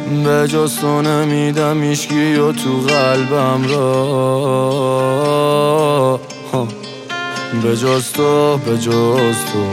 به جز تو نمیدم هیچکی و تو قلبم را، به جز تو، به جز تو،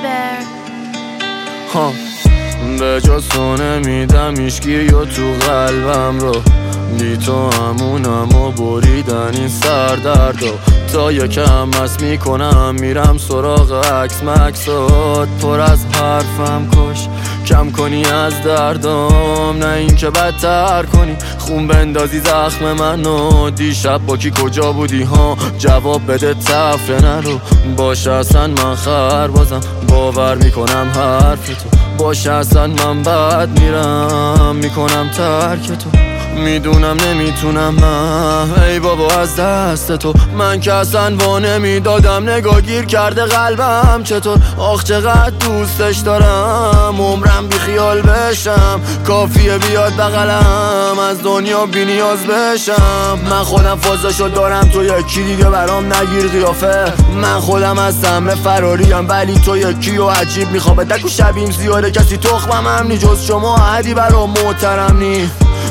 به جز تو نمیدم هیچکی و تو قلبم رو. بی تو همونم و بریدن این سردرد و تا یکم مست میکنم میرم سراغ عکس مکسات. پر از حرفم کش کم کنی از دردم، نه این که بدتر کنی خون بندازی زخم منو. دیشب با کی کجا بودی ها؟ جواب بده تفره نرو. باشه اصلا من خربازم باور میکنم حرف تو، باشه اصلا من بد میرم میکنم ترک تو. میدونم نمیتونم من، ای بابا از دست تو من که اصلا وا نمیدادم. نگاه گیر کرده قلبم چطور، آخ چقدر دوستش دارم. عمرم بی خیال بشم کافیه بیاد بغلم، از دنیا بی نیاز بشم. من خودم فازاشو دارم تو یکی دیگه برام نگیر قیافه. من خودم از سهم فراریم ولی تو یکی و عجیب میخوام دکو شبیم زیاده کسی تخمم هم نی جز شما عدی برام محترم نی.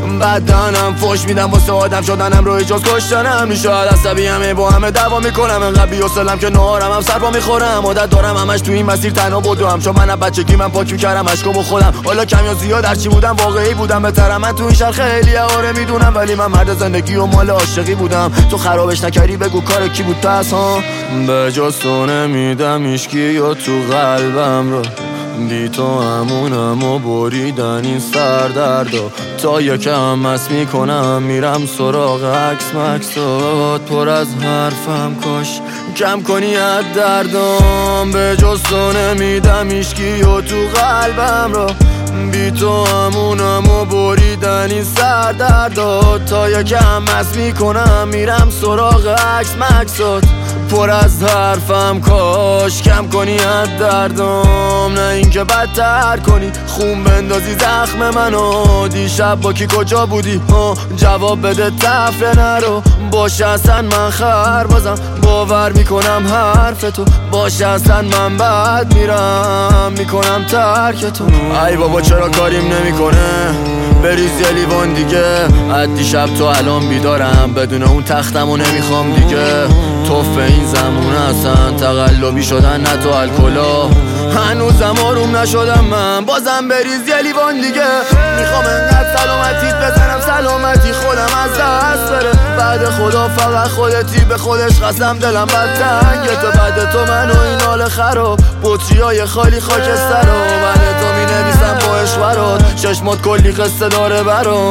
بدنم فوش میدم واسه آدم شدنم رو اجاز کشتنم نی. شاید عصبی همه با همه دعوا میکنم انقدر بی‌حوصله‌ام که نهارم هم سرپا میخورم. عادت دارم همش تو این مسیر تنها بدوم، چون من بچگی من پاک میکردم اشکامو خودم. حالا کم یا زیاد هرچی بودم واقعی بودم بهترم. من تو این شهر خیلی آره میدونم ولی من مرد زندگی و مال عاشقی بودم. تو خرابش نکردی بگو کار کی بود پس ها؟ به جز تو نمیدم هیچکی و تو قلبم رو. بی تو همونم و بریدن این سردرد و تا یکم مست میکنم میرم سراغ عکس مکسات. پر از حرفم کش کم کنی از دردم، به جز تو نمیدم هیچکی و تو قلبم رو. بی تو همونم و بریدن این سردرد و تا یکم مست میکنم میرم سراغ عکس مکسات. پر از حرفم کاش کم کنی از دردم، نه اینکه بدتر کنی خون بندازی زخم منو. دیشب با کی کجا بودی ها؟ جواب بده تفره نرو. باشه اصلا من خربازم باور میکنم حرف تو، باشه اصلا من بد میرم میکنم ترک تو. ای بابا چرا کاریم نمیکنه؟ بریز یه لیوان دیگه. از دیشب تو الان بیدارم بدون اون تختمو نمیخوام دیگه. توف این زمونه اصلا تقلبی شدن نه تو الکلا. هنوزم آروم نشدم من بازم بریز یه لیوان دیگه. میخوام انقدر سلامتیت بزنم سلامتی خودم از دست بره. بعد خدا فقط خودتی به خودش قسم دلم بد تنگه. تو بعد تو من و این حال خراب بطری های خالی خاکستر و بعد تو می نویسم با عشق برات. چشمات کلی قصه داره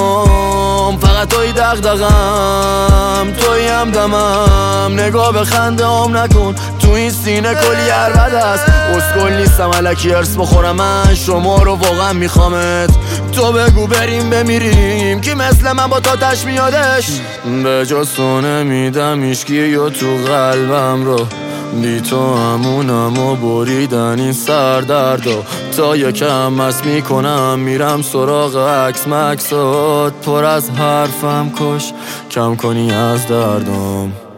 برام، فقط توی دغدغم توی همدمم. نگاه به خنده هم نکن تو این سینه کلی عربد است. اسکل نیستم الکی ارس بخورم من شما رو واقعا میخوامت. تو بگو بریم بمیریم کی مثل من با تا تش میادش. به جز تو نمیدم هیچکی یا تو قلبم رو. بی تو همونم و بریدن این سردرد و تا یکم مست میکنم میرم سراغ عکس مکسات. پر از حرفم کش کم کنی از دردم.